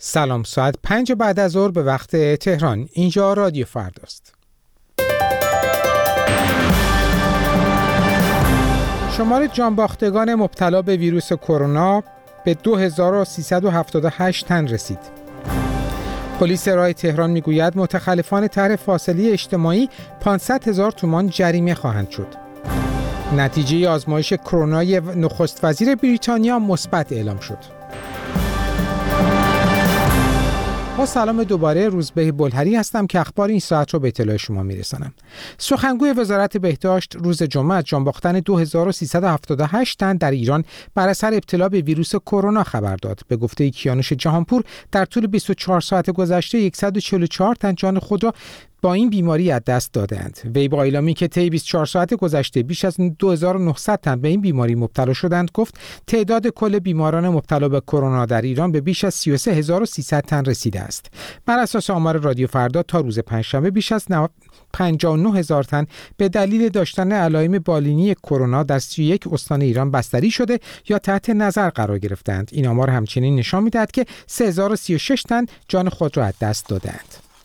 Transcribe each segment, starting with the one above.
سلام، ساعت 5 بعد از ظهر به وقت تهران. اینجا رادیو فرداست. شمار جانباختگان مبتلا به ویروس کرونا به 2378 تن رسید. پلیس رای تهران میگوید متخلفان طرح فاصله اجتماعی 500,000 تومان جریمه خواهند شد. نتیجه آزمایش کرونای نخست وزیر بریتانیا مثبت اعلام شد. با سلام دوباره، روزبه بلهری هستم که اخبار این ساعت رو به اطلاع شما میرسانم. سخنگوی وزارت بهداشت روز جمعه از جانباختن 2378 تن در ایران بر اثر ابتلا به ویروس کرونا خبر داد. به گفته کیانوش جهانپور در طول 24 ساعت گذشته 144 تن جان خود را با این بیماری از دست دادند. وی با اعلامی که طی 24 ساعت گذشته بیش از 2900 تن به این بیماری مبتلا شدند گفت تعداد کل بیماران مبتلا به کرونا در ایران به بیش از 33300 تن رسیده است. بر اساس آمار رادیو فردا تا روز پنجشنبه بیش از 59000 تن به دلیل داشتن علائم بالینی کرونا در 31 استان ایران بستری شده یا تحت نظر قرار گرفتند. این آمار همچنین نشان می‌دهد که 3036 تن جان خود را از دست دادند.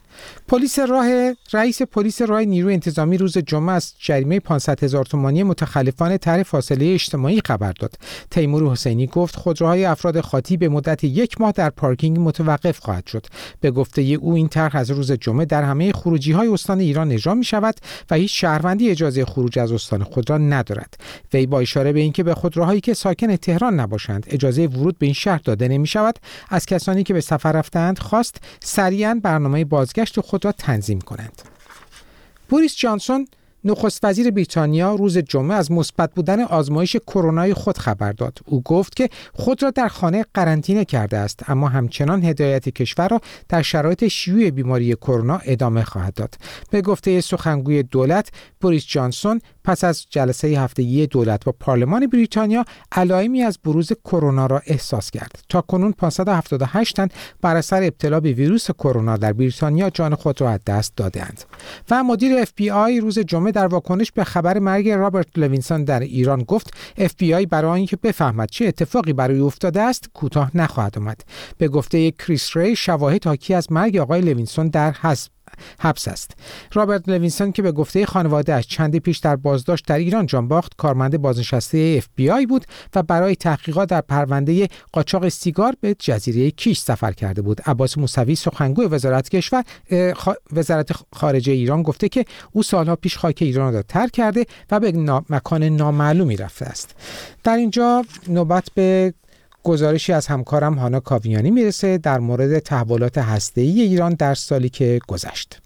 رئیس پلیس راه نیروی انتظامی روز جمعه از جریمه 500,000 تومانی متخلفان طرح فاصله اجتماعی خبر داد. تیمور حسینی گفت خودروهای افراد خاطی به مدت 1 ماه در پارکینگ متوقف خواهد شد. به گفته او این طرح از روز جمعه در همه خروجی‌های استان ایران اجرا می‌شود و هیچ شهروندی اجازه خروج از استان خود را ندارد. وی با اشاره به اینکه به خودروهایی که ساکن تهران نباشند اجازه ورود به این شهر داده نمی‌شود، از کسانی که به سفر رفتند خواست سریعاً برنامه بازگشت خود را تنظیم کنند. بوریس جانسون نخست وزیر بریتانیا روز جمعه از مثبت بودن آزمایش کرونای خود خبر داد. او گفت که خود را در خانه قرنطینه کرده است، اما همچنان هدایت کشور را در شرایط شیوع بیماری کرونا ادامه خواهد داد. به گفته سخنگوی دولت، بوریس جانسون پس از جلسه هفتگی دولت با پارلمان بریتانیا علائمی از بروز کرونا را احساس کرد. تاکنون 578 تن بر اثر ابتلا به ویروس کرونا در بریتانیا جان خود را از دست دادند. و مدیر FBI روز جمعه در واکنش به خبر مرگ رابرت لوینسون در ایران گفت FBI برای اینکه بفهمد چه اتفاقی برای افتاده است کوتاه نخواهد آمد. به گفته کریس ری، شواهد حاکی از مرگ آقای لوینسون در حبس است. رابرت لوینسون که به گفته خانواده‌اش چندی پیش در بازداشت در ایران جان باخت، کارمند بازنشسته FBI بود و برای تحقیقات در پرونده قاچاق سیگار به جزیره کیش سفر کرده بود. عباس موسوی سخنگوی وزارت خارجه ایران گفته که او سالها پیش خاک ایران را ترک کرده و به مکان نامعلومی رفته است. در اینجا نوبت به گزارشی از همکارم هانا کاویانی میرسه در مورد تحولات هسته‌ای ایران در سالی که گذشت.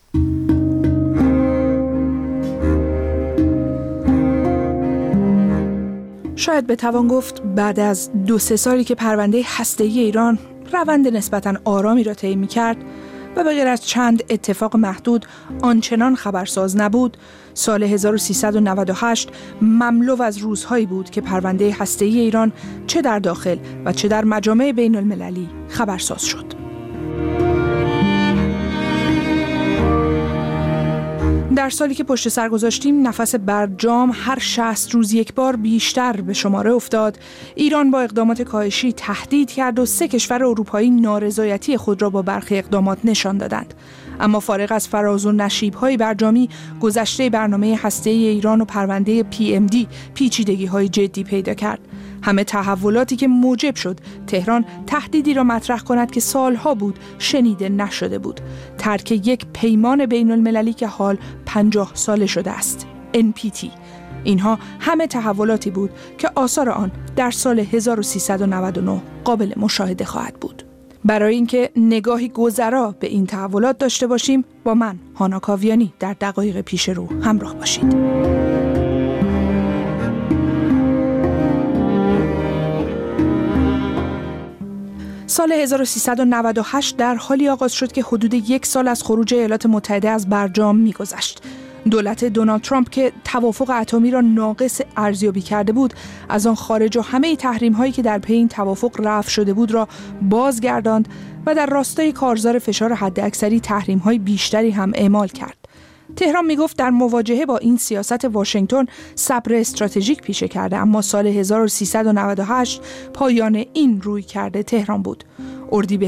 شاید بتوان گفت بعد از 2-3 سالی که پرونده هسته‌ای ایران روند نسبتاً آرامی را طی می‌کرد و به غیر از چند اتفاق محدود آنچنان خبرساز نبود، سال 1398 مملو از روزهایی بود که پرونده هسته‌ای ایران چه در داخل و چه در مجامع بین المللی خبرساز شد. در سالی که پشت سر گذاشتیم، نفس برجام هر 60 روز یک بار بیشتر به شماره افتاد. ایران با اقدامات کاهشی تهدید کرد و 3 کشور اروپایی نارضایتی خود را با برخی اقدامات نشان دادند. اما فارغ از فراز و نشیب‌های برجامی، گذشته برنامه هسته‌ای ایران و پرونده PMD پیچیدگی‌های جدی پیدا کرد. همه تحولاتی که موجب شد تهران تهدیدی را مطرح کند که سالها بود شنیده نشده بود. ترک یک پیمان بین المللی که حال 50 ساله شده است، NPT. اینها همه تحولاتی بود که آثار آن در سال 1399 قابل مشاهده خواهد بود. برای اینکه نگاهی گذرا به این تحولات داشته باشیم، با من هانا کاویانی در دقایق پیش رو همراه باشید. سال 1398 در حالی آغاز شد که حدود 1 سال از خروج ایالات متحده از برجام می‌گذشت. دولت دونالد ترامپ که توافق اتمی را ناقص ارزیابی کرده بود، از آن خارج و همه تحریم‌هایی که در پی این توافق رفع شده بود را بازگرداند و در راستای کارزار فشار حداکثری تحریم‌های بیشتری هم اعمال کرد. تهران میگفت در مواجهه با این سیاست واشنگتن صبر استراتژیک پیشه کرده، اما سال 1398 پایان این رویکرد تهران بود. اردیبهشت